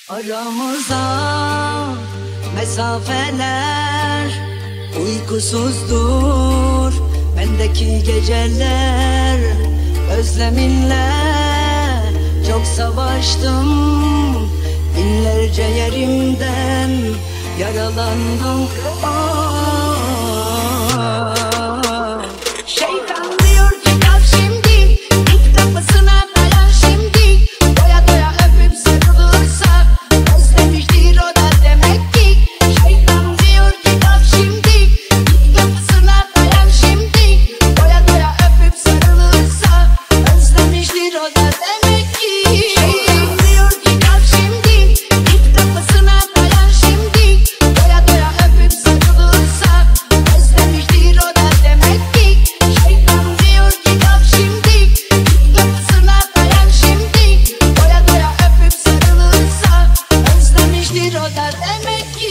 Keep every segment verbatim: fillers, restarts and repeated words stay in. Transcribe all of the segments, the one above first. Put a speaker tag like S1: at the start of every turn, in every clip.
S1: Aramıza mesafeler uykusuzdur. Bendeki geceler özleminle çok savaştım. Binlerce yerimden yaralandım. Şeytan diyor ki kalk şimdi, ilk kapısına dayan şimdi. Doya doya öpüp sarılırsak özlemiştir o da demek ki. Şeytan diyor ki kalk şimdi, ilk kapısına dayan şimdi. Doya doya öpüp sarılırsak özlemiştir o da demek ki. Şeytan diyor ki kalk şimdi, ilk kapısına dayan şimdi. Doya doya öpüp sarılırsak özlemiştir o da demek ki. Şeytan diyor ki kalk şimdi, ilk kapısına dayan şimdi. Doya doya öpüp sarılırsak özlemiştir o da demek ki.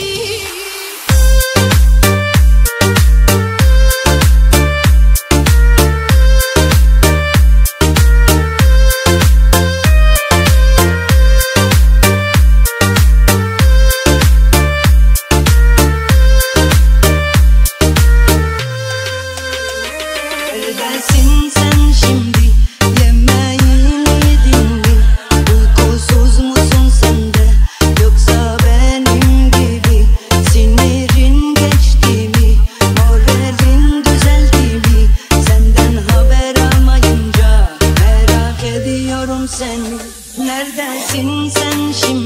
S1: Neredesin sen şimdi? Yemeğini yedin mi? Uykusuz musun sen de? Yoksa benim gibi sinirin geçti mi? Moralin düzeldi mi? Senden haber almayınca merak ediyorum seni. Neredesin sen şimdi?